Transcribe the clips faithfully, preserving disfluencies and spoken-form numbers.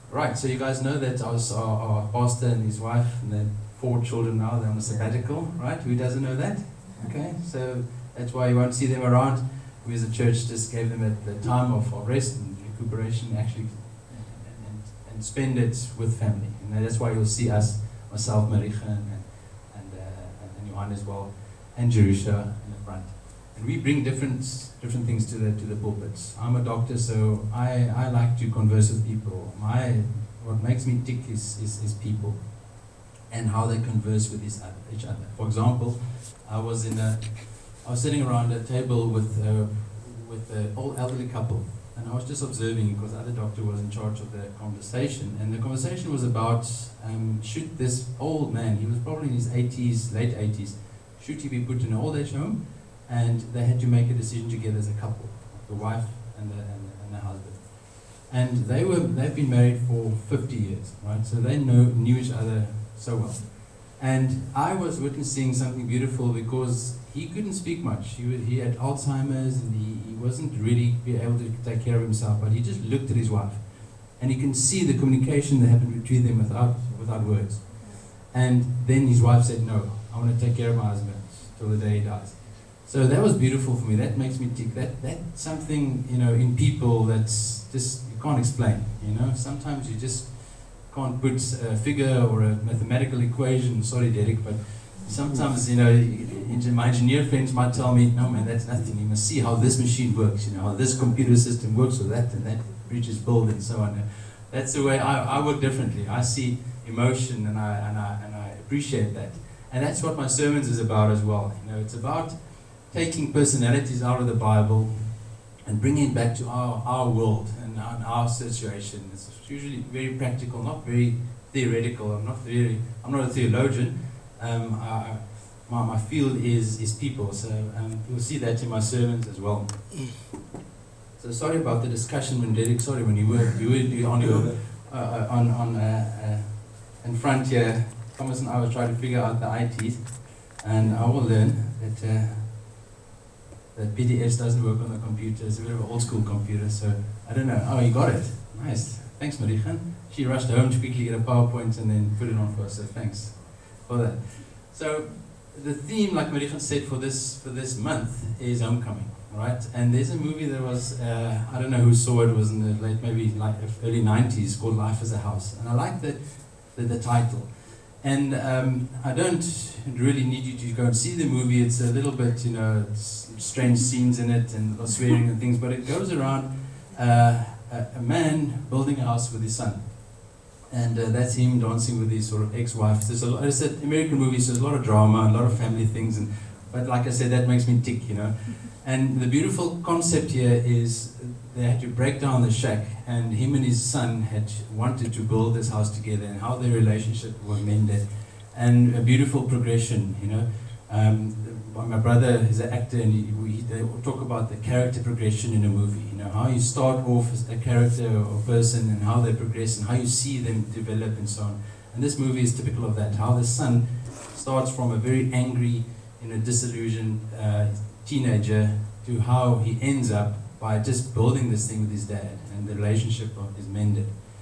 Right, so you guys know that I was our, our pastor and his wife, and then four children now, they're on a sabbatical, right? Who doesn't know that? Okay, so that's why you won't see them around. We as a church just gave them a, the time of, of rest and recuperation, actually, and, and, and spend it with family. And that's why you'll see us, myself, Maricha, and, and, uh, and Johan as well, and Jerusha in the front. And we bring different different things to the to the pulpits. I'm a doctor, so I, I like to converse with people. My what makes me tick is, is, is people and how they converse with each other, each other. For example, I was in a I was sitting around a table with uh, with an old elderly couple, and I was just observing because the other doctor was in charge of the conversation. And the conversation was about um, should this old man, he was probably in his eighties, late eighties, should he be put in an old age home? And they had to make a decision together as a couple, the wife and the, and the, and the husband. And they were they've been married for fifty years, right? So they know knew each other so well. And I was witnessing something beautiful because he couldn't speak much. He he had Alzheimer's and he, he wasn't really be able to take care of himself. But he just looked at his wife, and you can see the communication that happened between them without without words. And then his wife said, "No, I want to take care of my husband till the day he dies." So that was beautiful for me. That makes me tick. That that's something, you know, in people that's just you can't explain. You know, sometimes you just can't put a figure or a mathematical equation. Sorry, Derek, but sometimes, you know, my engineer friends might tell me, "No, man, that's nothing. You must see how this machine works. You know, how this computer system works, or that and that bridge is built, and so on." That's the way I, I work differently. I see emotion, and I and I and I appreciate that, and that's what my sermons is about as well. You know, it's about taking personalities out of the Bible and bringing it back to our, our world and our, our situation. It's usually very practical, not very theoretical. I'm not very, I'm not a theologian. Um, I, my, my field is, is people, so um, you'll see that in my sermons as well. So sorry about the discussion when Derek, sorry, when you were, you were on your, uh, on, on uh, uh, in front here, Thomas and I were trying to figure out the I Ts, and I will learn that uh, that P D Fs doesn't work on the computer. It's a bit of an old school computer, so I don't know. Oh, you got it. Nice. Thanks, Maricha. She rushed home to quickly get a PowerPoint and then put it on for us, so thanks for that. So the theme, like Maricha said, for this for this month is homecoming, right? And there's a movie that was, uh, I don't know who saw it, it was in the late, maybe like early nineties, called Life as a House. And I like the, the, the title. And um, I don't really need you to go and see the movie. It's a little bit, you know, strange scenes in it and swearing and things, but it goes around uh, a, a man building a house with his son. And uh, that's him dancing with his sort of ex-wife. There's a lot, it's an American movie, so there's a lot of drama, a lot of family things, and but like I said, that makes me tick, you know. And the beautiful concept here is they had to break down the shack, and him and his son had wanted to build this house together, and how their relationship was mended, and a beautiful progression, you know. Um, my brother is an actor, and he, we, they talk about the character progression in a movie, you know, how you start off as a character or person, and how they progress, and how you see them develop, and so on. And this movie is typical of that, how the son starts from a very angry, you know, disillusioned uh, teenager to how he ends up by just building this thing with his dad, and the relationship is mended.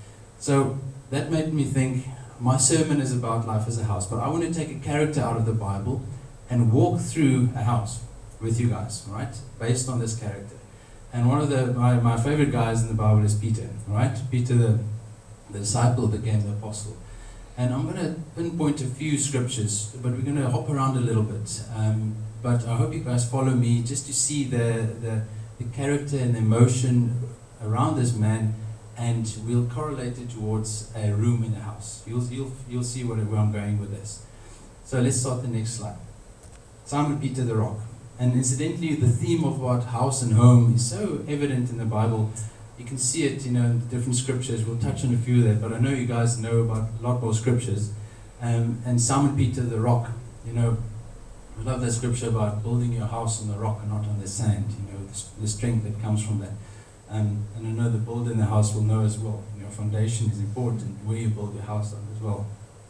So that made me think, my sermon is about life as a house, but I want to take a character out of the Bible and walk through a house with you guys, right? Based on this character. And one of the my, my favorite guys in the Bible is Peter, right? Peter, the, the disciple, became the apostle. And I'm going to pinpoint a few scriptures, but we're going to hop around a little bit. Um, but I hope you guys follow me just to see the, the, the character and the emotion around this man, and we'll correlate it towards a room in the house. You'll, you'll, you'll see where, where I'm going with this. So let's start the next slide. Simon Peter the Rock. And incidentally, the theme of what house and home is so evident in the Bible. You can see it, you know, in the different scriptures. We'll touch on a few of that, but I know you guys know about a lot more scriptures. Um, and Simon Peter the Rock, you know, I love that scripture about building your house on the rock and not on the sand, you know, the, the strength that comes from that. Um, and I know the builder in the house will know as well. Your foundation is important, where you build your house on as well.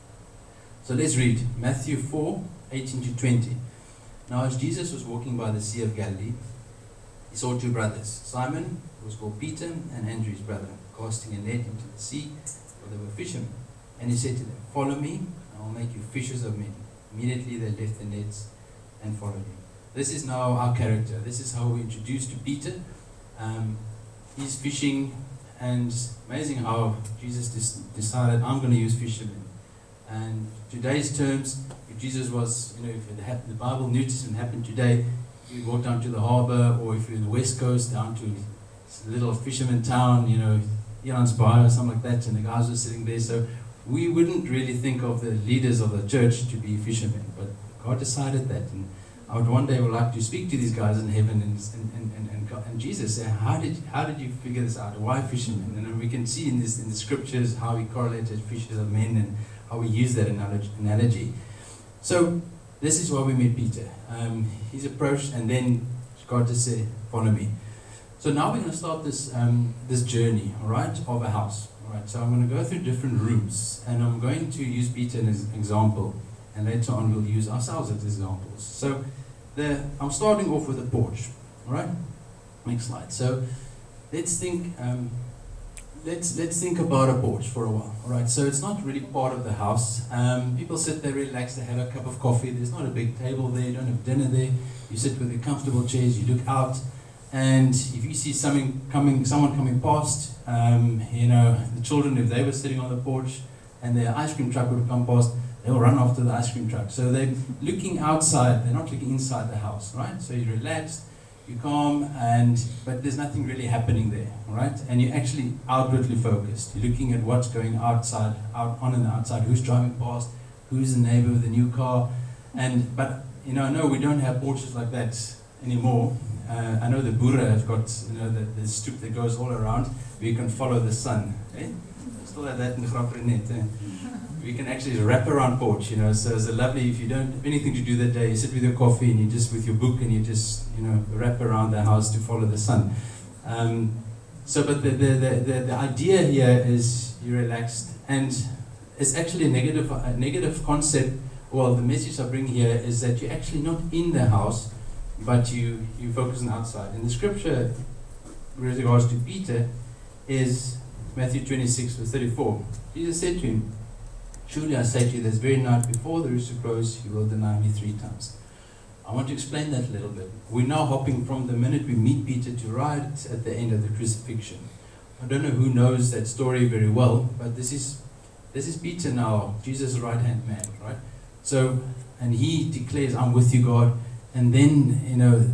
So let's read Matthew four, eighteen to twenty. Now as Jesus was walking by the Sea of Galilee, he saw two brothers, Simon, who was called Peter, and Andrew his brother, casting a net into the sea, for they were fishermen. And he said to them, follow me, and I'll make you fishers of men. Immediately they left their nets and followed him. This is now our character. This is how we're introduced to Peter. Um, he's fishing, and amazing how Jesus des- decided, I'm going to use fishermen. And today's terms, if Jesus was, you know, if it ha- the Bible New Testament happened today, you walk down to the harbour, or if you're in the West Coast, down to a little fisherman town, you know, Iran's Bar or something like that, and the guys were sitting there. So we wouldn't really think of the leaders of the church to be fishermen, but God decided that. And I would one day would like to speak to these guys in heaven, and and, and, and, and, God, and Jesus say, how did how did you figure this out? Why fishermen? And then we can see in this in the scriptures how he correlated fishers of men and how we use that analogy. So this is why we met Peter. Um, he's approached, and then God just said, follow me. So now we're going to start this um, this journey, all right, of a house. All right. So I'm going to go through different rooms, and I'm going to use Peter as an example, and later on we'll use ourselves as examples. So the, I'm starting off with a porch. All right. Next slide. So let's think. Um, let's let's think about a porch for a while. All right. So it's not really part of the house. Um, people sit there, relax. They have a cup of coffee. There's not a big table there. You don't have dinner there. You sit with your comfortable chairs. You look out. And if you see something coming, someone coming past, um, you know, the children, if they were sitting on the porch and their ice cream truck would come past, they will run after the ice cream truck. So they're looking outside, they're not looking inside the house, right? So you're relaxed, you're calm, and but there's nothing really happening there, right? And you're actually outwardly focused. You're looking at what's going outside, out on and outside, who's driving past, who's the neighbor with the new car. And but you know, no, we don't have porches like that anymore. Uh, I know the Boere have got, you know, the, the stoop that goes all around where you can follow the sun. Eh? Still have that in the Grappernet. Eh? We can actually wrap around porch, you know. So it's a lovely, if you don't have anything to do that day, you sit with your coffee and you just with your book and you just, you know, wrap around the house to follow the sun. Um, so, but the, the, the, the, the idea here is you're relaxed, and it's actually a negative, a negative concept. Well, the message I bring here is that you're actually not in the house, but you, you focus on outside. And the scripture with regards to Peter is Matthew twenty-six, verse thirty-four. Jesus said to him, surely I say to you, this very night before the rooster crows, you will deny me three times. I want to explain that a little bit. We're now hopping from the minute we meet Peter to right at the end of the crucifixion. I don't know who knows that story very well, but this is this is Peter now, Jesus' right-hand man, right? So, and he declares, I'm with you, God. And then, you know,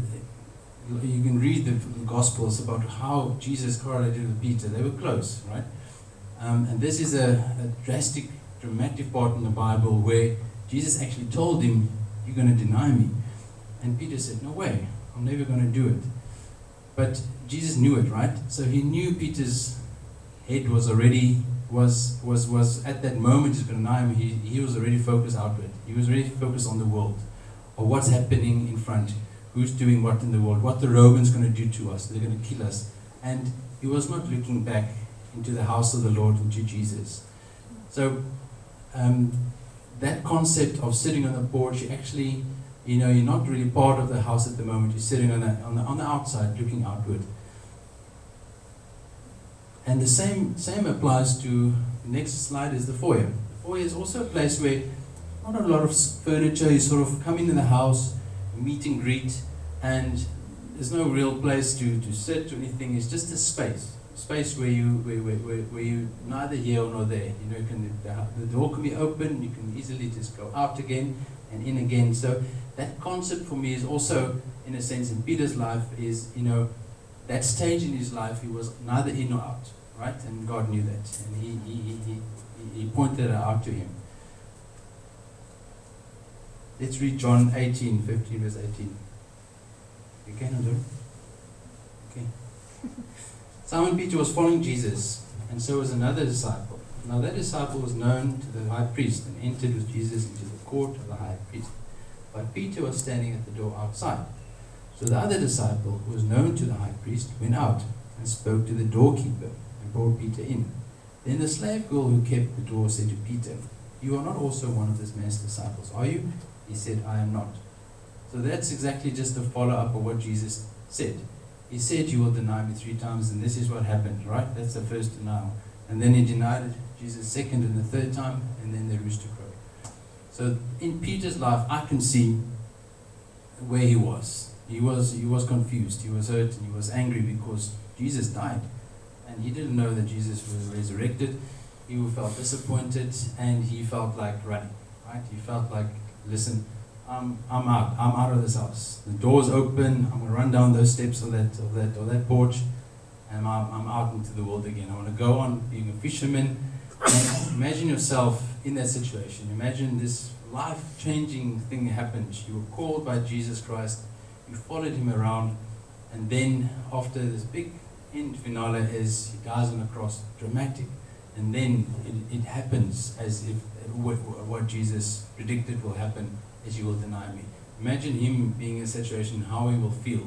you can read the Gospels about how Jesus correlated with Peter. They were close, right? Um, and this is a, a drastic, dramatic part in the Bible where Jesus actually told him, you're going to deny me. And Peter said, no way, I'm never going to do it. But Jesus knew it, right? So he knew Peter's head was already, was was was at that moment he's going to deny him, he, he was already focused outward. He was already focused on the world. Or what's happening in front, who's doing what in the world, what the Romans going to do to us, they're going to kill us. And he was not looking back into the house of the Lord, into Jesus. So um, that concept of sitting on the porch, actually, you know, you're not really part of the house at the moment, you're sitting on the, on the, on the outside, looking outward. And the same, same applies to, the next slide is the foyer. The foyer is also a place where not a lot of furniture, you sort of come into the house, meet and greet, and there's no real place to, to sit or anything. It's just a space, a space where you where, where, where you neither here nor there. You know, you can, the, the door can be open. You can easily just go out again and in again. So that concept for me is also, in a sense, in Peter's life is, you know, that stage in his life he was neither in nor out, right? And God knew that, and he he he, he, he pointed it out to him. Let's read John eighteen, fifteen, verse eighteen. You can, Andrew? Okay. Simon Peter was following Jesus, and so was another disciple. Now that disciple was known to the high priest and entered with Jesus into the court of the high priest. But Peter was standing at the door outside. So the other disciple, who was known to the high priest, went out and spoke to the doorkeeper and brought Peter in. Then the slave girl who kept the door said to Peter, you are not also one of this man's disciples, are you? He said, I am not. So that's exactly just a follow-up of what Jesus said. He said, you will deny me three times, and this is what happened, right? That's the first denial. And then he denied it. Jesus second and the third time, and then the rooster crowed. So in Peter's life, I can see where he was. He was he was confused, he was hurt, and he was angry because Jesus died. And he didn't know that Jesus was resurrected. He felt disappointed, and he felt like running, right? He felt like, listen, I'm, I'm out. I'm out of this house. The door's open. I'm going to run down those steps of that, of that, of that porch, and I'm, I'm out into the world again. I want to go on being a fisherman. And imagine yourself in that situation. Imagine this life-changing thing happened. You were called by Jesus Christ. You followed him around, and then after this big end finale is he dies on the cross, dramatic, and then it, it happens as if what, what Jesus predicted will happen, as you will deny me. Imagine him being in a situation, how he will feel.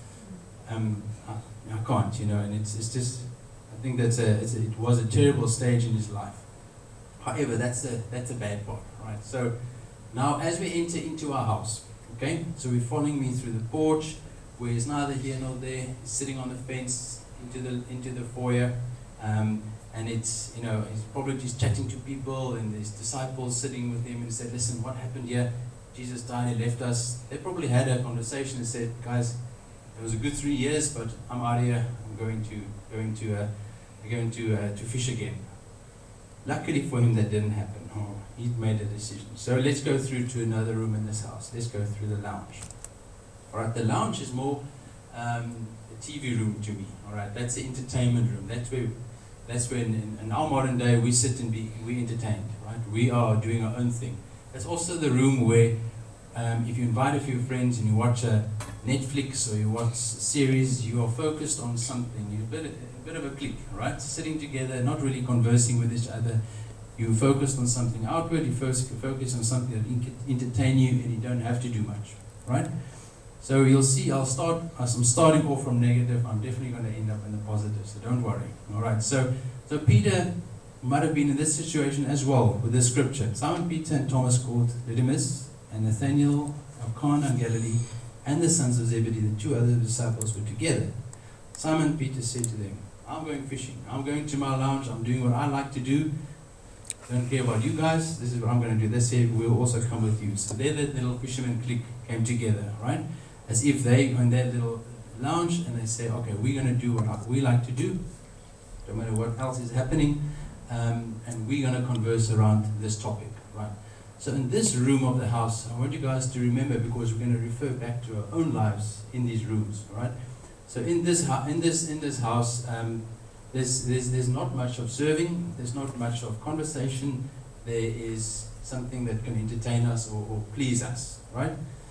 Um, I, I can't, you know, and it's it's just, I think that's a, it's a it was a terrible stage in his life. However, that's a that's a bad part, right? So now as we enter into our house, okay, so we're following me through the porch, where he's neither here nor there. He's sitting on the fence into the into the foyer, um, and it's, you know, he's probably just chatting to people, and there's disciples sitting with him, and he said, listen, what happened here? Jesus died, he left us. They probably had a conversation and said, guys, it was a good three years, but I'm out of here. I'm going to going to uh, going to uh, to fish again. Luckily for him, that didn't happen. Oh, he made a decision. So let's go through to another room in this house. Let's go through the lounge. All right, the lounge is more um, a T V room to me. All right, that's the entertainment room. That's where that's where in, in, in our modern day we sit and be we entertained. Right, we are doing our own thing. That's also the room where um, if you invite a few friends and you watch a Netflix or you watch a series, you are focused on something. You're a bit, a bit of a clique, right? Sitting together, not really conversing with each other. You focused on something outward. You first focus on something that entertain you, and you don't have to do much, right? So you'll see. I'll start. As I'm starting off from negative, I'm definitely going to end up in the positive. So don't worry. All right. So, so Peter might have been in this situation as well with this scripture. Simon Peter and Thomas called Didymus, and Nathanael of Cana in Galilee, and the sons of Zebedee, the two other disciples, were together. Simon Peter said to them, I'm going fishing. I'm going to my lounge. I'm doing what I like to do. Don't care about you guys. This is what I'm going to do. They said, we'll also come with you. So there the little fisherman clique came together, right? As if they are in their little lounge, and they say, okay, we're going to do what we like to do. No matter what else is happening. Um, and we're going to converse around this topic, right? So in this room of the house, I want you guys to remember, because we're going to refer back to our own lives in these rooms, right? So in this in this in this house, um, there's there's there's not much of serving. There's not much of conversation. There is something that can entertain us or, or please us, right?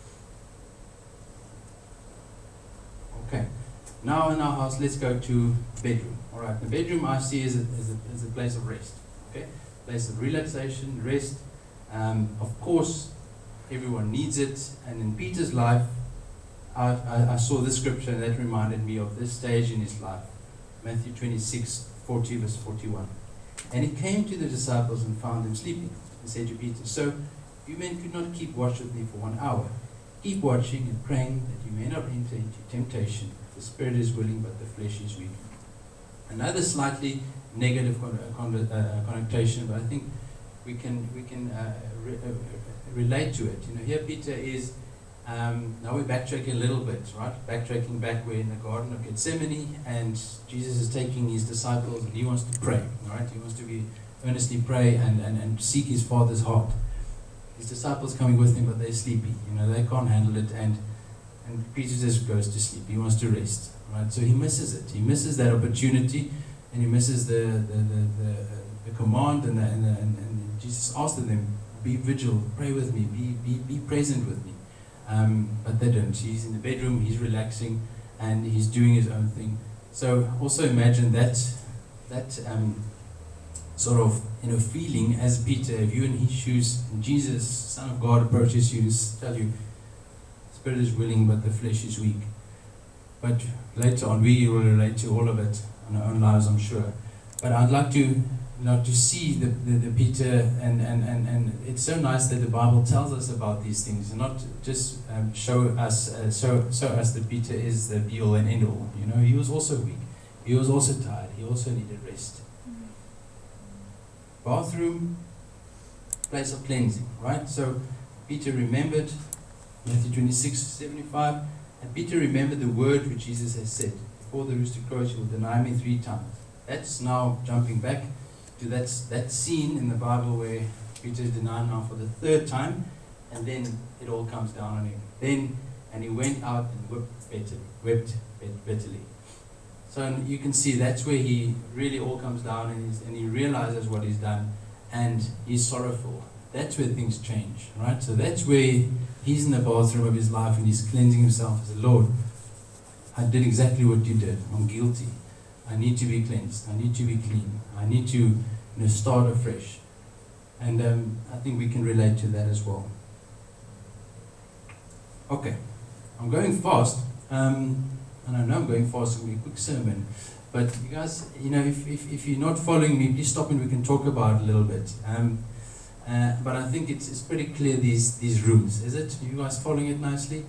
Okay. Now in our house, let's go to bedroom. All right. The bedroom I see is a, is a, is a place of rest. Okay. Place of relaxation, rest. Um, of course, everyone needs it. And in Peter's life, I, I, I saw this scripture and that reminded me of this stage in his life. Matthew twenty-six, forty, verse forty-one. And he came to the disciples and found them sleeping. He said to Peter, so you men could not keep watch with me for one hour. Keep watching and praying that you may not enter into temptation. The spirit is willing, but the flesh is weak. Another slightly negative con- con- uh, connotation, but I think we can we can uh, re- uh, relate to it. You know, here Peter is. Um, now we're backtracking a little bit, right? Backtracking back, we're in the Garden of Gethsemane, and Jesus is taking his disciples, and he wants to pray, right? He wants to be earnestly pray and, and, and seek his Father's heart. His disciples coming with him, but they're sleepy. You know, they can't handle it, and and Peter just goes to sleep. He wants to rest, right? So he misses it. He misses that opportunity, and he misses the the the, the, the command, and the, and, the, and and Jesus asked them, be vigilant, pray with me, be be be present with me. Um, but they don't. He's in the bedroom, he's relaxing, and he's doing his own thing. So also imagine that that um, sort of, you know, feeling as Peter, if you're in his shoes, and Jesus, Son of God, approaches you to tell you, spirit is willing, but the flesh is weak. But later on, we will relate to all of it in our own lives, I'm sure. But I'd like to, you know, to see the, the, the Peter, and, and, and, and it's so nice that the Bible tells us about these things, and not just um, show us uh, show, show us that Peter is the be all and end all. You know, he was also weak. He was also tired. He also needed rest. bathroom, place of cleansing, right? So Peter remembered Matthew twenty-six, seventy-five, and Peter remembered the word which Jesus has said, before the rooster crows, you will deny me three times. That's now jumping back to that, that scene in the Bible where Peter is denied now for the third time, and then it all comes down on him. Then, and he went out and wept bitterly, wept bitterly. So you can see that's where he really all comes down, and, he's, and he realizes what he's done, and he's sorrowful. That's where things change, right? So that's where he's in the bathroom of his life, and he's cleansing himself as the Lord. I did exactly what you did. I'm guilty. I need to be cleansed. I need to be clean. I need to, you know, start afresh. And um, I think we can relate to that as well. Okay, I'm going fast. Um, and I know I'm going fast, it's going to be a quick sermon. But you guys, you know, if, if, if you're not following me, please stop and we can talk about it a little bit. Um, uh, but I think it's, it's pretty clear, these, these rooms. Is it? Are you guys following it nicely?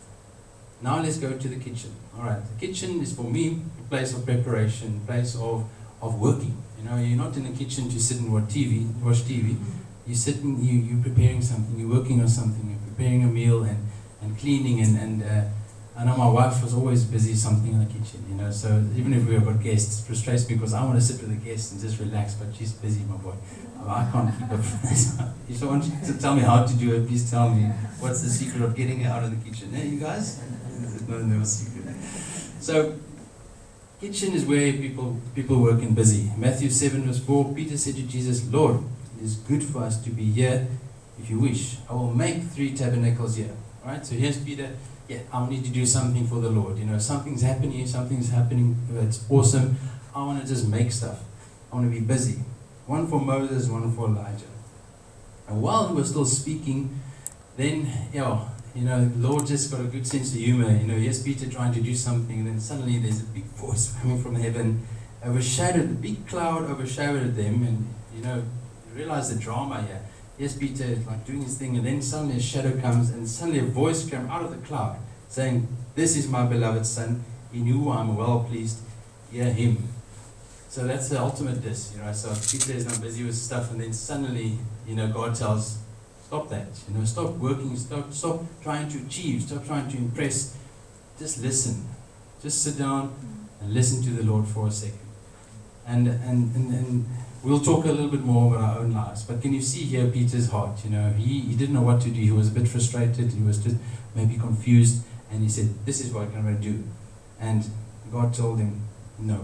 Now let's go to the kitchen. Alright, the kitchen is for me a place of preparation, a place of, of working. You know, you're not in the kitchen to sit and watch T V, watch T V. You're sitting, you, you're preparing something, you're working on something, you're preparing a meal and, and cleaning. And, and uh, I know my wife was always busy something in the kitchen, you know, so even if we've got guests, it frustrates me because I want to sit with the guests and just relax, but she's busy, my boy. I can't keep up with this. If you want to tell me how to do it, please tell me. What's the secret of getting out of the kitchen? Eh, you guys? No, no secret. So, kitchen is where people people work and busy. Matthew seven verse four, Peter said to Jesus, Lord, it is good for us to be here if you wish. I will make three tabernacles here. Right? So here's Peter. Yeah, I need to do something for the Lord. You know, something's happening, something's happening. It's awesome. I want to just make stuff. I want to be busy. One for Moses, one for Elijah. And while he was still speaking, then, you know, you know, the Lord just got a good sense of humor. You know, here's Peter trying to do something, and then suddenly there's a big voice coming from heaven, overshadowed, a big cloud overshadowed them, and, you know, you realize the drama here. Here's Peter, like, doing his thing, and then suddenly a shadow comes, and suddenly a voice came out of the cloud, saying, this is my beloved Son, in whom I am well pleased, hear him. So that's the ultimate diss, you know, so Peter is now busy with stuff, and then suddenly, you know, God tells, stop that, you know, stop working, stop, stop trying to achieve, stop trying to impress, just listen, just sit down and listen to the Lord for a second. And, and, and, and we'll talk a little bit more about our own lives, but can you see here Peter's heart, you know, he, he didn't know what to do, he was a bit frustrated, he was just maybe confused, and he said, this is what I'm going to do. And God told him, no.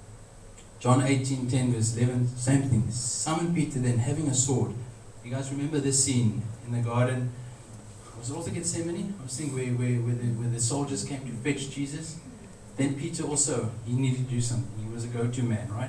John eighteen ten verse eleven, same thing. Simon Peter then, having a sword. You guys remember this scene in the garden? Was it also Gethsemane? I was thinking where, where, where, the, where the soldiers came to fetch Jesus. Then Peter also, he needed to do something. He was a go-to man, right?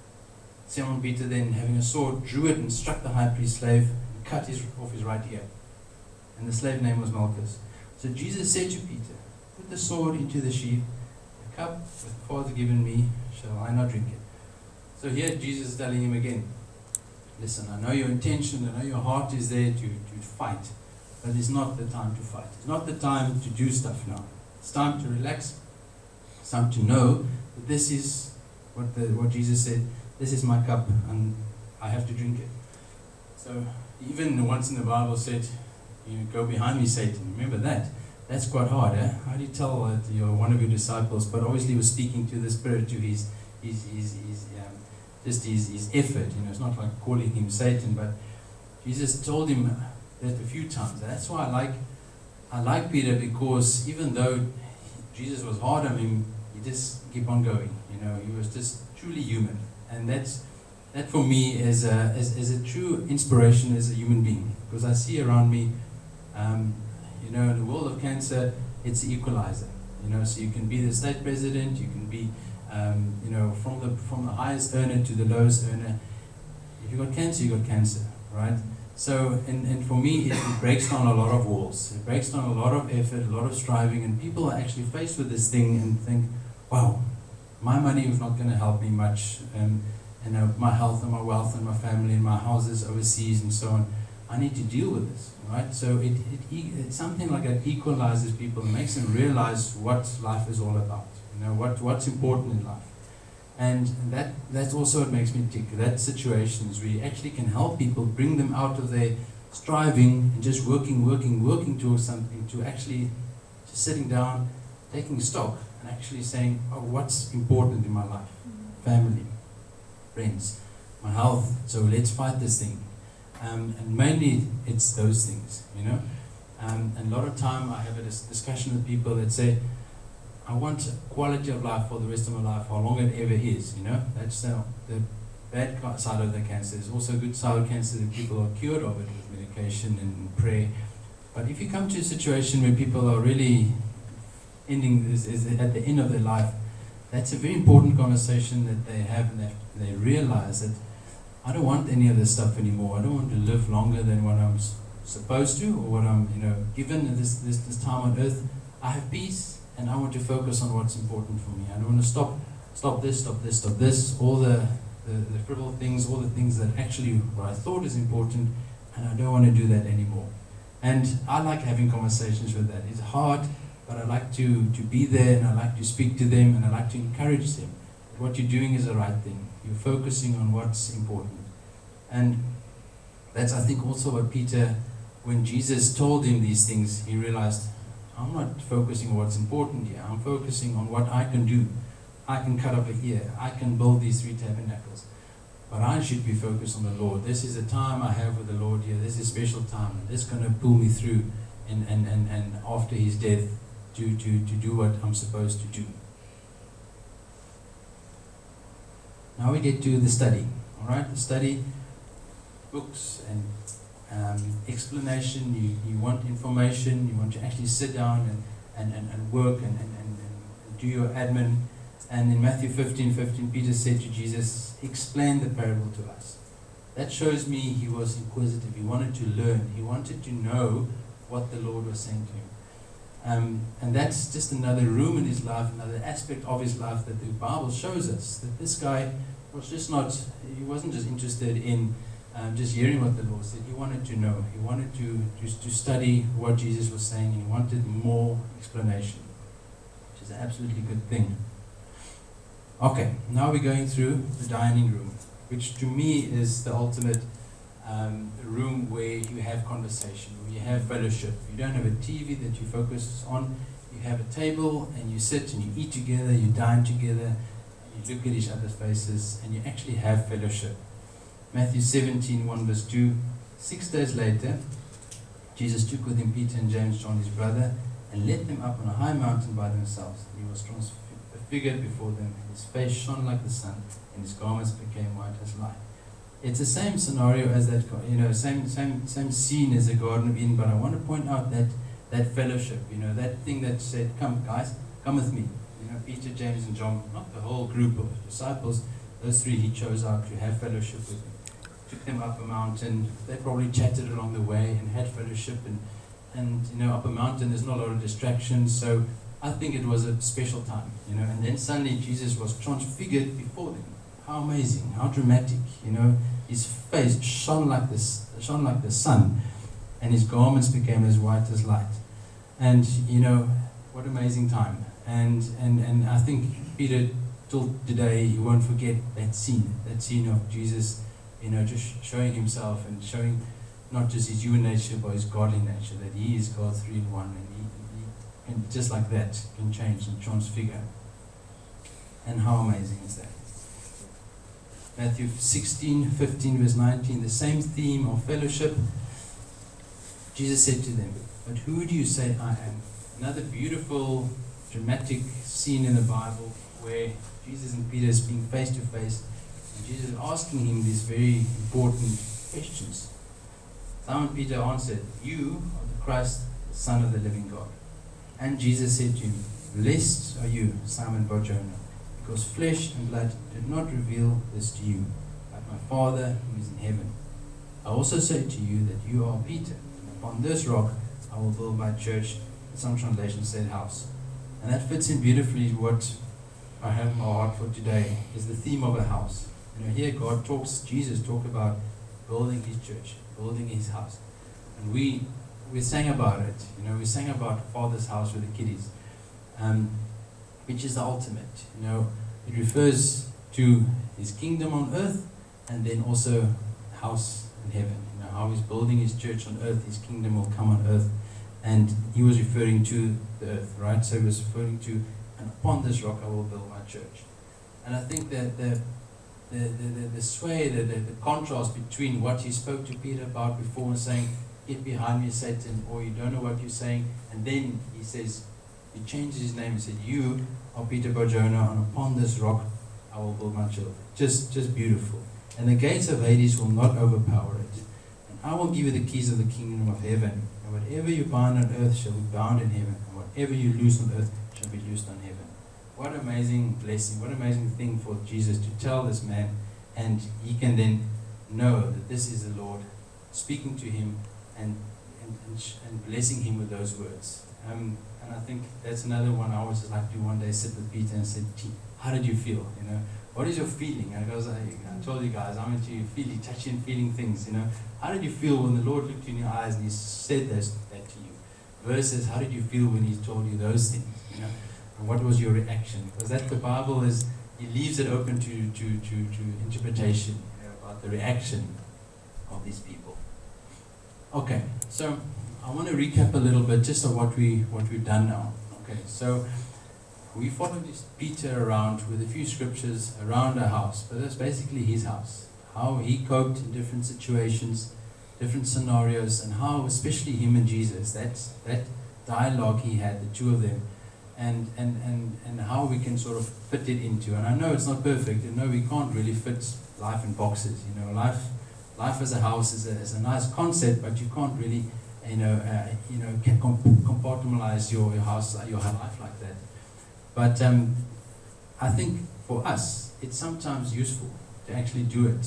Simon Peter then, having a sword, drew it and struck the high priest's slave and cut his, off his right ear. And the slave name was Malchus. So Jesus said to Peter, put the sword into the sheath. The cup that the Father given me, shall I not drink it? So here Jesus is telling him again, listen, I know your intention, I know your heart is there to, to fight, but it's not the time to fight. It's not the time to do stuff now. It's time to relax. It's time to know that this is what the, what Jesus said, this is my cup and I have to drink it. So even once in the Bible said, you know, go behind me, Satan. Remember that? That's quite hard, eh? How do you tell that you're one of your disciples? But obviously he was speaking to the Spirit, to his, his, his, his um, just his, his effort. You know, it's not like calling him Satan, but Jesus told him that a few times. That's why I like, I like Peter, because even though Jesus was hard on him, he just kept on going. You know, he was just truly human, and that's that for me is a, is, is a true inspiration as a human being, because I see around me, um, you know, in the world of cancer, it's an equalizer. You know, so you can be the state president, you can be, um, you know, from the from the highest earner to the lowest earner. If you got cancer, you got cancer, right? So, and, and for me, it, it breaks down a lot of walls. It breaks down a lot of effort, a lot of striving, and people are actually faced with this thing and think, wow, my money is not going to help me much, um, and uh, my health and my wealth and my family and my houses overseas and so on. I need to deal with this, right? So it, it it's something like that equalizes people and makes them realize what life is all about. You know, what what's important in life. And that that's also what makes me tick. That situations we actually can help people, bring them out of their striving and just working, working, working towards something, to actually just sitting down, taking stock, and actually saying, oh, what's important in my life? Family, friends, my health. So let's fight this thing. Um, and mainly it's those things, you know. Um, and a lot of time I have a dis- discussion with people that say, I want quality of life for the rest of my life, how long it ever is, you know. That's the, the bad side of the cancer. There's also a good side of cancer that people are cured of it with medication and prayer. But if you come to a situation where people are really ending this is at the end of their life, that's a very important conversation that they have, and they, they realize that I don't want any of this stuff anymore. I don't want to live longer than what I'm s- supposed to, or what I'm, you know, given this, this this time on earth. I have peace, and I want to focus on what's important for me. I don't want to stop, stop this, stop this, stop this, all the, the, the frivolous things, all the things that actually what I thought is important, and I don't want to do that anymore. And I like having conversations with that. It's hard, but I like to, to be there, and I like to speak to them, and I like to encourage them. What you're doing is the right thing. You're focusing on what's important. And that's, I think, also what Peter, when Jesus told him these things, he realized, I'm not focusing on what's important here. I'm focusing on what I can do. I can cut off a ear. I can build these three tabernacles. But I should be focused on the Lord. This is a time I have with the Lord here. This is a special time. And this is going to pull me through and, and, and, and after his death to, to, to do what I'm supposed to do. Now we get to the study. All right, the study, books and um, explanation. You, you want information. You want to actually sit down and, and, and, and work and, and, and, and do your admin. And in Matthew fifteen fifteen, Peter said to Jesus, explain the parable to us. That shows me he was inquisitive. He wanted to learn. He wanted to know what the Lord was saying to him. Um, and that's just another room in his life, another aspect of his life that the Bible shows us. That this guy was just not, he wasn't just interested in um, just hearing what the Lord said. He wanted to know. He wanted to, to, to study what Jesus was saying, and he wanted more explanation, which is an absolutely good thing. Okay, now we're going through the dining room, which to me is the ultimate um, room where you have conversation, where you have fellowship. You don't have a T V that you focus on. You have a table and you sit and you eat together, you dine together, and you look at each other's faces, and you actually have fellowship. Matthew seventeen, one verse two, six days later, Jesus took with him Peter and James, John his brother, and led them up on a high mountain by themselves. He was transfigured figured before them, his face shone like the sun, and his garments became white as light. It's the same scenario as that, you know, same same same scene as the Garden of Eden, but I want to point out that that fellowship, you know, that thing that said, come guys, come with me. You know, Peter, James, and John, not the whole group of disciples, those three he chose out to have fellowship with him. Took them up a mountain, they probably chatted along the way and had fellowship, and, and you know, up a mountain there's not a lot of distractions, so I think it was a special time, you know, and then suddenly Jesus was transfigured before them. How amazing, how dramatic, you know, his face shone like this, shone like the sun, and his garments became as white as light. And, you know, what amazing time. And, and, and I think Peter, till today, he won't forget that scene, that scene of Jesus, you know, just showing himself and showing not just his human nature, but his godly nature, that he is God three in one, and he and just like that, can change and transfigure. And how amazing is that? Matthew sixteen, fifteen, verse nineteen, the same theme of fellowship. Jesus said to them, but who do you say I am? Another beautiful, dramatic scene in the Bible where Jesus and Peter are speaking face to face, and Jesus is asking him these very important questions. Simon Peter answered, you are the Christ, the Son of the living God. And Jesus said to him, blessed are you, Simon Bar-Jonah, because flesh and blood did not reveal this to you, but my Father who is in heaven. I also say to you that you are Peter, and upon this rock I will build my church. Some translations said house. And that fits in beautifully what I have in my heart for today, is the theme of a house. You know, here God talks, Jesus talks about building his church, building his house. And we We sang about it, you know, we sang about Father's house with the kiddies, um, which is the ultimate, you know. It refers to his kingdom on earth, and then also house in heaven. You know, how he's building his church on earth, his kingdom will come on earth. And he was referring to the earth, right? So he was referring to, and upon this rock I will build my church. And I think that the the the, the, the sway, the, the, the contrast between what he spoke to Peter about before and saying, "Get behind me, Satan," or "You don't know what you're saying," and then he says, he changes his name and said, "You are Peter Barjona, and upon this rock I will build my church." Just, just beautiful. And the gates of Hades will not overpower it. And I will give you the keys of the kingdom of heaven. And whatever you bind on earth shall be bound in heaven. And whatever you loose on earth shall be loosed on heaven. What amazing blessing. What amazing thing for Jesus to tell this man. And he can then know that this is the Lord speaking to him and, and, and, and blessing him with those words. Um, and I think that's another one I always like to one day sit with Peter and say, "Gee, how did you feel? You know, what is your feeling?" And because I, I told you guys, I'm into feeling, touching and feeling things. You know, how did you feel when the Lord looked you in your eyes and He said those, that to you? Versus, how did you feel when He told you those things? You know, and what was your reaction? Because that the Bible is, He leaves it open to to to, to interpretation, you know, about the reaction of these people. Okay, so I want to recap a little bit just of what we what we've done now. Okay, so we followed this Peter around with a few scriptures around a house, but that's basically his house. How he coped in different situations, different scenarios, and how, especially him and Jesus, that that dialogue he had, the two of them, and and and and how we can sort of fit it into. And I know it's not perfect. You know, we can't really fit life in boxes. You know, life life as a house is a is a nice concept, but you can't really, you know, uh, you know, can compartmentalize your, your house, your life like that. But um, I think for us, it's sometimes useful to actually do it,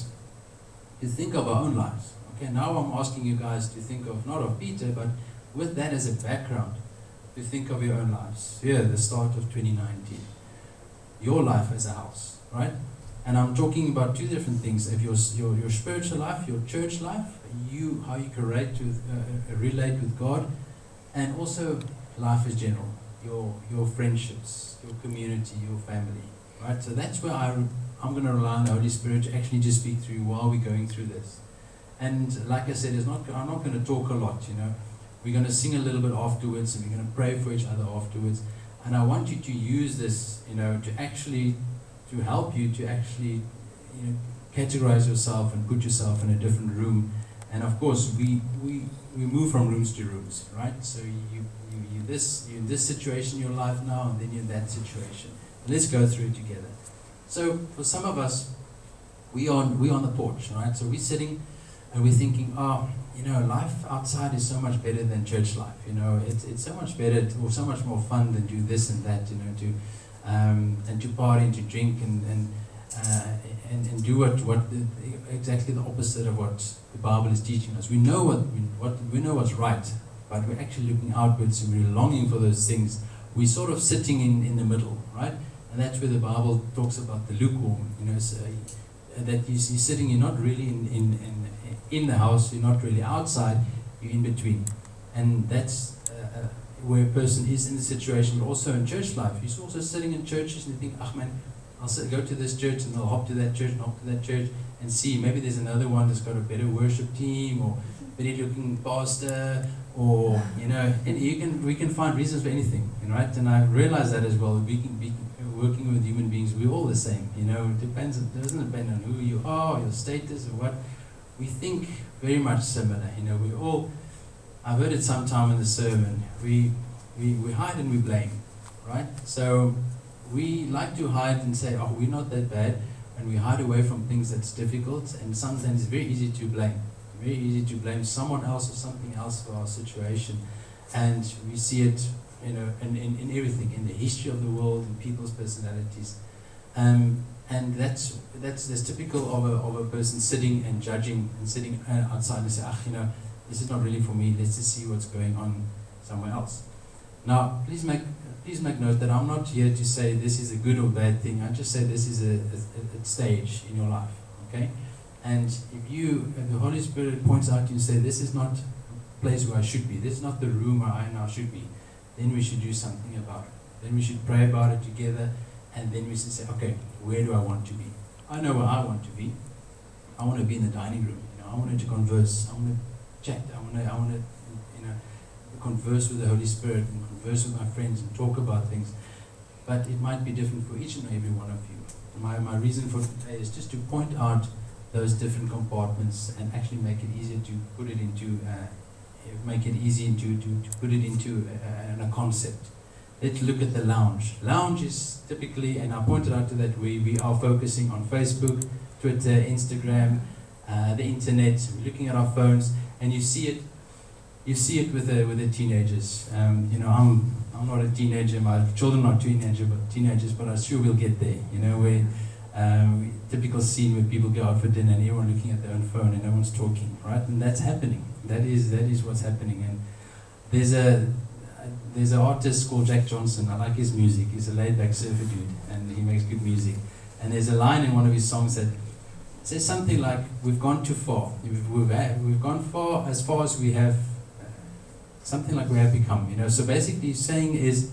to think of our own lives. Okay, now I'm asking you guys to think of, not of Peter, but with that as a background, to think of your own lives. Here, the start of twenty nineteen. Your life as a house, right? And I'm talking about two different things. If your your, your spiritual life, your church life, you how you can relate, to, uh, relate with God, and also life as general, your your friendships, your community, your family, right? So that's where I, I'm going to rely on the Holy Spirit to actually just speak through while we're going through this. And like I said, it's not, I'm not going to talk a lot, you know. We're going to sing a little bit afterwards, and we're going to pray for each other afterwards. And I want you to use this, you know, to actually, to help you to actually, you know, categorize yourself and put yourself in a different room. And of course, we we, we move from rooms to rooms, right? So you you you this you're in this situation in your life now, and then you're in that situation. Let's go through it together. So for some of us, we on we on the porch, right? So we're sitting and we're thinking, oh, you know, life outside is so much better than church life. You know, it's it's so much better to, or so much more fun than do this and that. You know, to um, and to party and to drink and and uh, and, and do what what the, exactly the opposite of what the Bible is teaching us. We know what we, what we know what's right, but we're actually looking outwards and we're longing for those things. We're sort of sitting in, in the middle, right? And that's where the Bible talks about the lukewarm. You know, so that you're, you're sitting. You're not really in in in in the house. You're not really outside. You're in between, and that's uh, uh, where a person is in the situation. But also in church life, you're also sitting in churches and you think, "Ah, man, I'll sit, go to this church and I'll hop to that church and hop to that church and see maybe there's another one that's got a better worship team or better looking pastor, or you know, and you can we can find reasons for anything, right? And I realize that as well. We can be working with human beings. We're all the same, you know. It depends. It doesn't depend on who you are, your status, or what. We think very much similar, you know. We all. I've heard it sometime in the sermon. We we we hide and we blame, right? So we like to hide and say, "Oh, we're not that bad," and we hide away from things that's difficult. And sometimes it's very easy to blame. Very easy to blame someone else or something else for our situation, and we see it, you know, in, in, in everything, in the history of the world, in people's personalities, um, and that's that's that's typical of a of a person sitting and judging and sitting outside and say, "Ah, you know, this is not really for me. Let's just see what's going on somewhere else." Now, please make please make note that I'm not here to say this is a good or bad thing. I just say this is a, a, a stage in your life, okay? And if you, if the Holy Spirit points out to you and say, this is not a place where I should be, this is not the room where I now should be, then we should do something about it. Then we should pray about it together, and then we should say, okay, where do I want to be? I know where I want to be. I want to be in the dining room. You know, I wanted to converse. I want to chat. I want to, I want to, you know, converse with the Holy Spirit and converse with my friends and talk about things. But it might be different for each and every one of you. My my reason for today is just to point out those different compartments and actually make it easier to put it into, uh, make it easy to, to, to put it into a, a, a concept. Let's look at the lounge. Lounge is typically, and I pointed out to that we, we are focusing on Facebook, Twitter, Instagram, uh, the internet. We're looking at our phones, and you see it. You see it with the with the teenagers. Um, you know, I'm I'm not a teenager. My children are teenager, but teenagers. But I'm sure we'll get there. You know, where um, typical scene where people go out for dinner and everyone looking at their own phone and no one's talking, right? And that's happening. That is that is what's happening. And there's a There's an artist called Jack Johnson. I like his music. He's a laid-back surfer dude, and he makes good music. And there's a line in one of his songs that says something like, "We've gone too far. We've we've, we've gone far as far as we have, uh, something like we have become." You know. So basically, he's saying is,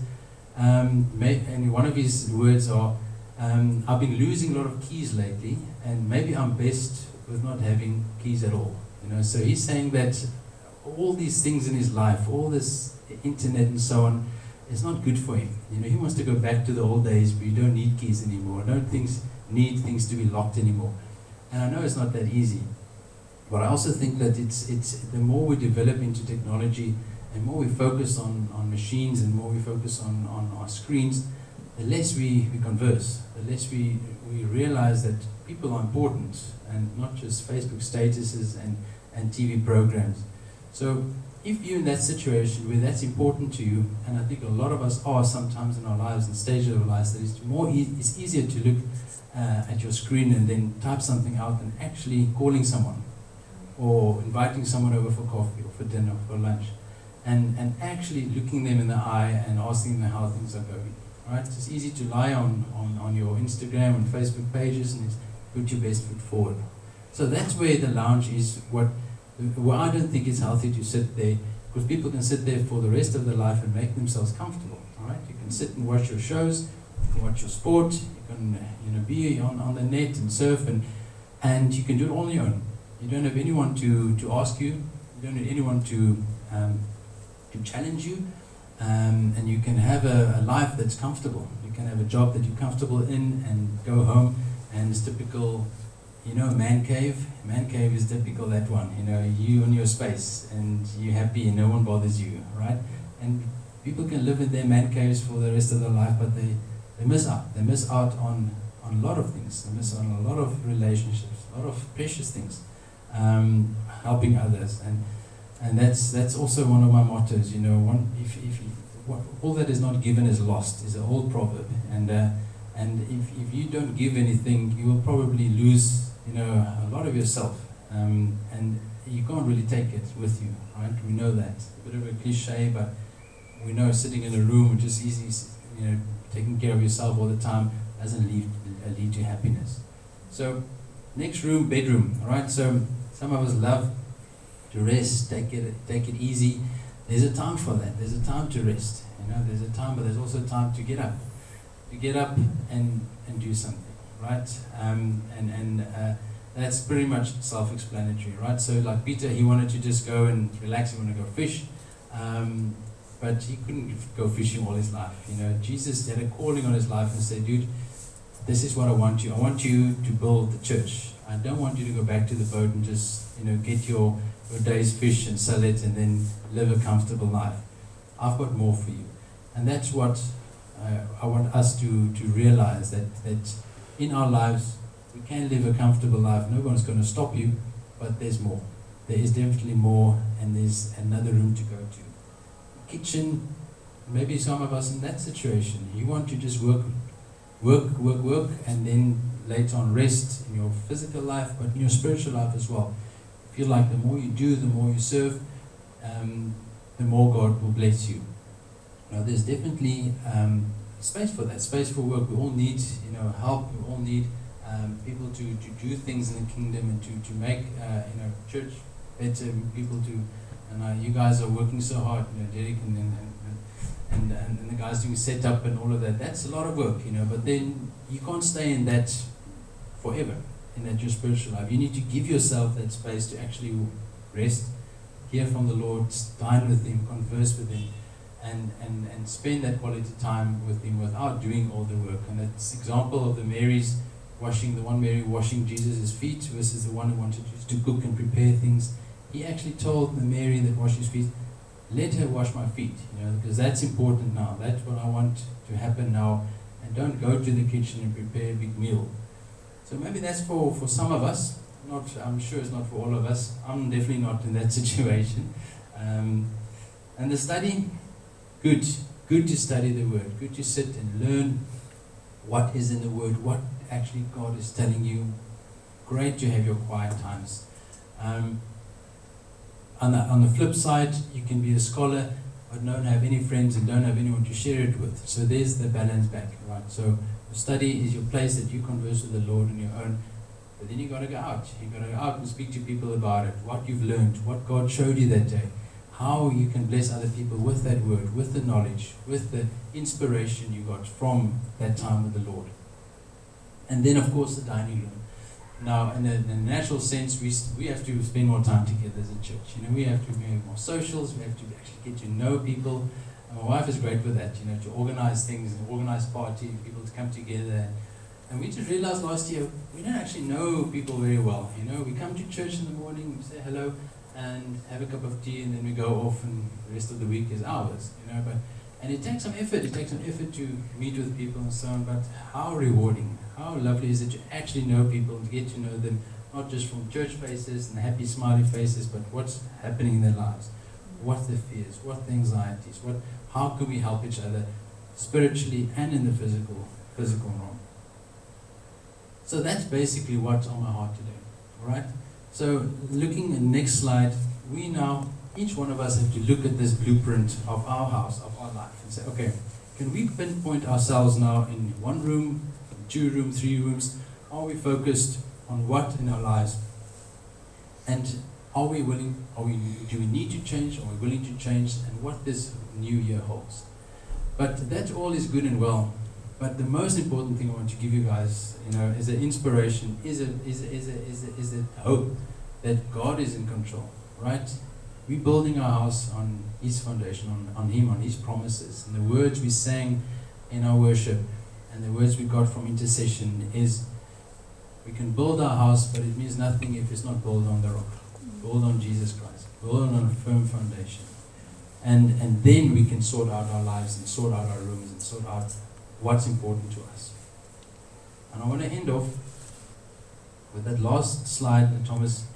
um, may, and one of his words are, um, "I've been losing a lot of keys lately, and maybe I'm best with not having keys at all." You know. So he's saying that all these things in his life, all this internet and so on, is not good for him. You know, he wants to go back to the old days where you don't need keys anymore, don't things need things to be locked anymore. And I know it's not that easy, but I also think that it's it's the more we develop into technology and more we focus on, on machines and more we focus on, on our screens, the less we, we converse, the less we we realize that people are important and not just Facebook statuses and, and T V programs. So if you're in that situation where that's important to you, and I think a lot of us are sometimes in our lives and stages of our lives, that it's more e- it's easier to look uh, at your screen and then type something out than actually calling someone or inviting someone over for coffee or for dinner or for lunch, and and actually looking them in the eye and asking them how things are going. Right? It's easy to lie on, on, on your Instagram and Facebook pages and put your best foot forward. So that's where the lounge is. What Well, I don't think it's healthy to sit there, because people can sit there for the rest of their life and make themselves comfortable. All right, you can sit and watch your shows, you can watch your sport, you can you know be on, on the net and surf, and and you can do it all on your own. You don't have anyone to, to ask you. You don't need anyone to um, to challenge you, um, and you can have a, a life that's comfortable. You can have a job that you're comfortable in, and go home, and it's typical. You know, man cave. Man cave is typical, that one. You know, you in your space and you're happy and no one bothers you, right? And people can live in their man caves for the rest of their life, but they, they miss out. They miss out on, on a lot of things. They miss on a lot of relationships, a lot of precious things, um, helping others. And and that's that's also one of my mottos. You know, one if if you, what, all that is not given is lost is an old proverb. And uh, and if if you don't give anything, you will probably lose, you know, a lot of yourself, um, and you can't really take it with you, right? We know that. A bit of a cliche, but we know sitting in a room and just easy, you know, taking care of yourself all the time doesn't lead uh, lead to happiness. So, next room, bedroom, all right? So, some of us love to rest, take it take it easy. There's a time for that. There's a time to rest. You know, there's a time, but there's also time to get up, to get up and and do something. Right, um, and and uh, that's pretty much self-explanatory, right? So, like Peter, he wanted to just go and relax. He wanted to go fish, um, but he couldn't go fishing all his life. You know, Jesus had a calling on his life and said, "Dude, this is what I want you. I want you to build the church. I don't want you to go back to the boat and just, you know, get your your day's fish and sell it and then live a comfortable life. I've got more for you." And that's what uh, I want us to to realize, that that. In our lives, we can live a comfortable life. No one's going to stop you, but there's more. There is definitely more, and there's another room to go to. Kitchen, maybe some of us in that situation. You want to just work, work, work, work, and then later on rest in your physical life, but in your spiritual life as well. I feel like the more you do, the more you serve, um, the more God will bless you. Now, there's definitely um, space for that, space for work. We all need, you know, help. We all need um, people to, to do things in the kingdom and to, to make, uh, you know, church better. People to, and uh, you guys are working so hard, you know, Derek and and, and, and, and, and the guys doing setup and all of that. That's a lot of work, you know, but then you can't stay in that forever, in that your spiritual life. You need to give yourself that space to actually rest, hear from the Lord, dine with Him, converse with Him, and, and, and spend that quality time with Him without doing all the work. And that's example of the Marys washing, the one Mary washing Jesus' feet versus the one who wanted to cook and prepare things. He actually told the Mary that washed his feet, let her wash my feet, you know, because that's important now. That's what I want to happen now. And don't go to the kitchen and prepare a big meal. So maybe that's for, for some of us. Not, I'm sure it's not for all of us. I'm definitely not in that situation. Um, and the study, good. Good to study the Word. Good to sit and learn what is in the Word, what actually God is telling you. Great to have your quiet times. Um, on, the, on the flip side, you can be a scholar but don't have any friends and don't have anyone to share it with. So there's the balance back, right? So the study is your place that you converse with the Lord on your own. But then you got to go out. You got to go out and speak to people about it. What you've learned, what God showed you that day, how you can bless other people with that word, with the knowledge, with the inspiration you got from that time with the Lord. And then, of course, the dining room. Now, in a, in a natural sense, we we have to spend more time together as a church. You know, we have to be more socials. We have to actually get to know people. And my wife is great with that. You know, to organize things, and organize party, people to come together. And we just realized last year we don't actually know people very well. You know, we come to church in the morning, we say hello, and have a cup of tea, and then we go off, and the rest of the week is ours. You know, but and it takes some effort. It takes some effort to meet with people and so on. But how rewarding! How lovely is it to actually know people, to get to know them, not just from church faces and happy, smiley faces, but what's happening in their lives, what the fears, what the anxieties, what, how can we help each other spiritually and in the physical, physical realm. So that's basically what's on my heart today. All right. So looking at the next slide, we now, each one of us have to look at this blueprint of our house, of our life, and say, okay, can we pinpoint ourselves now in one room, two rooms, three rooms? Are we focused on what in our lives? And are we willing, are we, do we need to change? Are we willing to change? And what this new year holds. But that all is good and well. But the most important thing I want to give you guys, you know, is an inspiration, is a, is a, is a, is a, is a hope that God is in control, right? We're building our house on His foundation, on, on Him, on His promises. And the words we sang in our worship and the words we got from intercession is, we can build our house, but it means nothing if it's not built on the rock. Built on Jesus Christ. Built on a firm foundation. And, and then we can sort out our lives and sort out our rooms and sort out what's important to us. And I want to end off with that last slide that Thomas,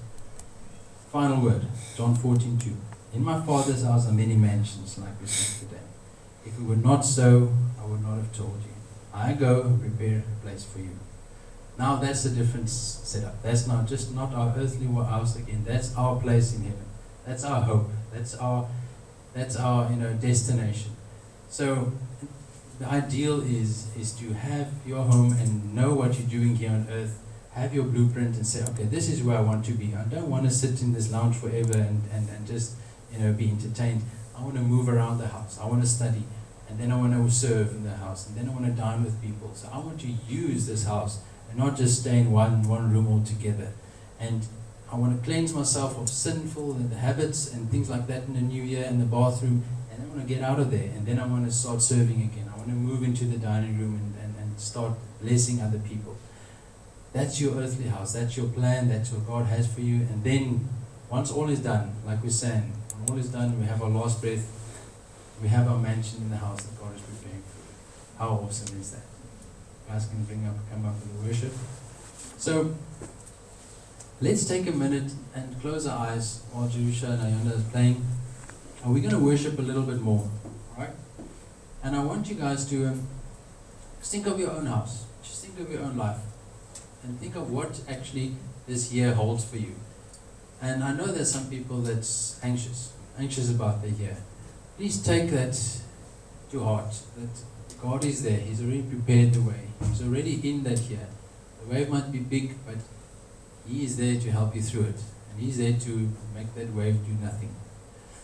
final word, John fourteen two. In my Father's house are many mansions, like we said today. If it were not so, I would not have told you. I go and prepare a place for you. Now that's a different setup. That's not just not our earthly house again. That's our place in heaven. That's our hope. That's our that's our you know destination. So the ideal is is to have your home and know what you're doing here on earth. Have your blueprint and say, okay, this is where I want to be. I don't want to sit in this lounge forever and, and, and just you know be entertained. I want to move around the house. I want to study. And then I want to serve in the house. And then I want to dine with people. So I want to use this house and not just stay in one, one room altogether. And I want to cleanse myself of sinful and the habits and things like that in the new year in the bathroom. And I want to get out of there. And then I want to start serving again. I want to move into the dining room and, and, and start blessing other people. That's your earthly house. That's your plan. That's what God has for you. And then once all is done, like we're saying, when all is done, we have our last breath. We have our mansion in the house that God is preparing for you. How awesome is that? You guys can bring up, come up with the worship. So let's take a minute and close our eyes while Jerusha and Ayanda is playing. And we're going to worship a little bit more, right? And I want you guys to um, just think of your own house. Just think of your own life. And think of what actually this year holds for you. And I know there's some people that's anxious, anxious about the year. Please take that to heart, that God is there. He's already prepared the way. He's already in that year. The wave might be big, but He is there to help you through it. And He's there to make that wave do nothing.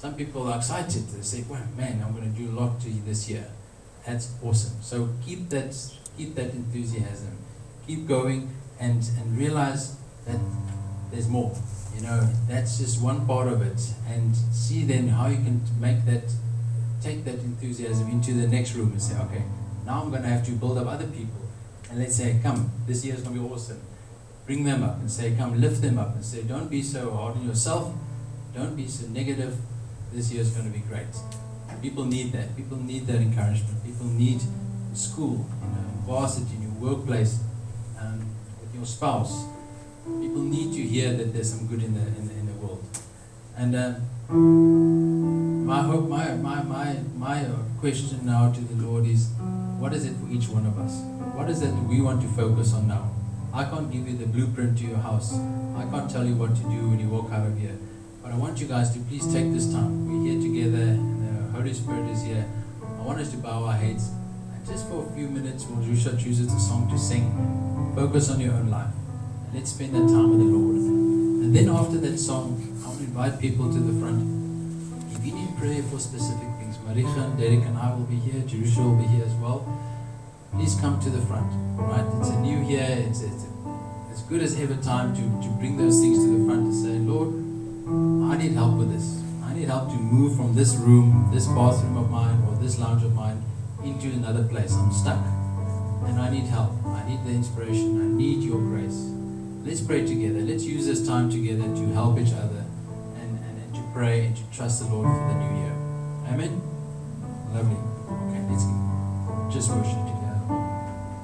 Some people are excited. They say, "Wow, man, I'm going to do a lot to you this year." That's awesome. So keep that, keep that enthusiasm. Keep going, and and realize that there's more. You know, that's just one part of it. And see then how you can make that, take that enthusiasm into the next room and say, okay, now I'm going to have to build up other people. And let's say, come, this year is going to be awesome. Bring them up and say, come, lift them up and say, don't be so hard on yourself. Don't be so negative. This year is going to be great. People need that. People need that encouragement. People need school, you know, in varsity, in your workplace, um, with your spouse. People need to hear that there's some good in the in the, in the world. And uh, my hope, my my my my question now to the Lord is, what is it for each one of us? What is it that we want to focus on now? I can't give you the blueprint to your house. I can't tell you what to do when you walk out of here. But I want you guys to please take this time. We're here together, and the Holy Spirit is here. I want us to bow our heads, and just for a few minutes, we'll choose a song to sing. Focus on your own life. Let's spend that time with the Lord. And then after that song, I want to invite people to the front. If you need prayer for specific things, Marika and Derek and I will be here. Jerusha will be here as well. Please come to the front. Right? It's a new year. It's, it's a, as good as ever time to, to bring those things to the front and say, Lord, I need help with this. I need help to move from this room, this bathroom of mine, or this lounge of mine, into another place. I'm stuck. And I need help. I need the inspiration. I need your grace. Let's pray together. Let's use this time together to help each other and, and, and to pray and to trust the Lord for the new year. Amen? Lovely. Okay, let's just worship.